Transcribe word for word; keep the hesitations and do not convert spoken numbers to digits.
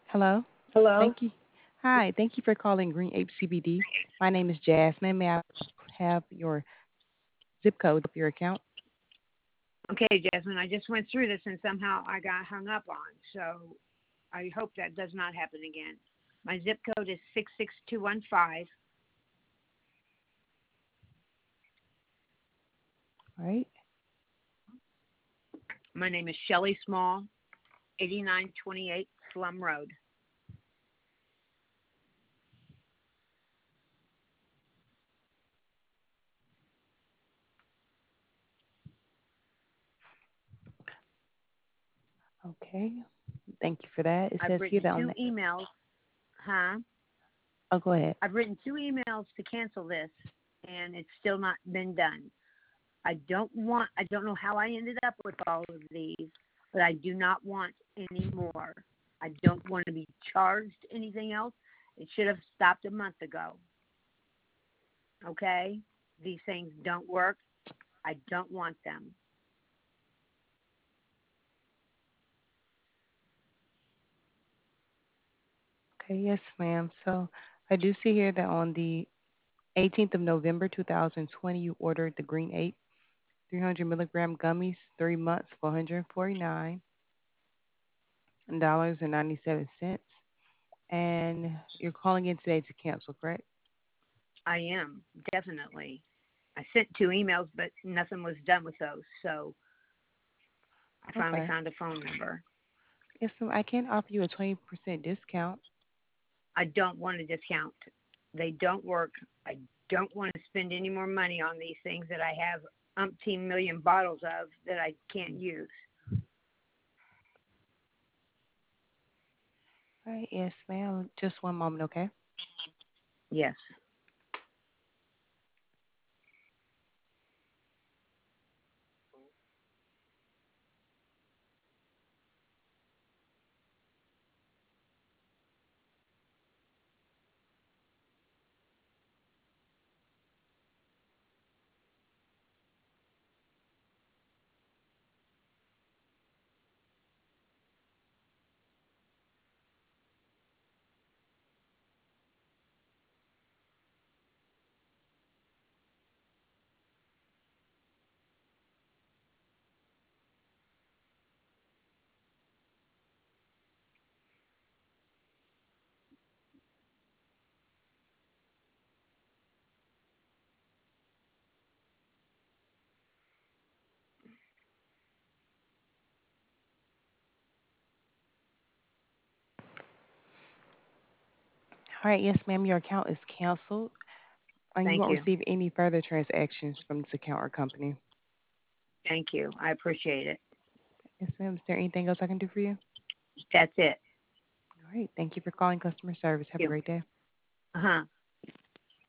Hello. Hello? Thank you. Hi. Thank you for calling Green Ape C B D. My name is Jasmine. May I have your zip code of your account? Okay, Jasmine, I just went through this and somehow I got hung up on. So I hope that does not happen again. My zip code is six six two one five. All right. My name is Shelley Small, eighty-nine twenty-eight Slum Road. Okay. Thank you for that. It I've says here written that on two the. emails. Huh? Oh, go ahead. I've written two emails to cancel this and it's still not been done. I don't want, I don't know how I ended up with all of these, but I do not want any more. I don't want to be charged anything else. It should have stopped a month ago. Okay? These things don't work. I don't want them. Okay. Yes, ma'am. So I do see here that on the eighteenth of November two thousand twenty, you ordered the Green Ape three hundred milligram gummies, three months for one hundred forty-nine dollars and ninety-seven cents. And you're calling in today to cancel, correct? I am, definitely. I sent two emails, but nothing was done with those. So I finally Okay. found a phone number. Yes, ma'am. I can offer you a twenty percent discount. I don't want a discount. They don't work. I don't want to spend any more money on these things that I have umpteen million bottles of that I can't use. All right. Yes, ma'am. Just one moment, okay? Yes. All right. Yes, ma'am. Your account is canceled, and you Thank won't you. receive any further transactions from this account or company. Thank you. I appreciate it. Yes, ma'am. Is there anything else I can do for you? That's it. All right. Thank you for calling customer service. Have a Thank great day. you. Uh huh.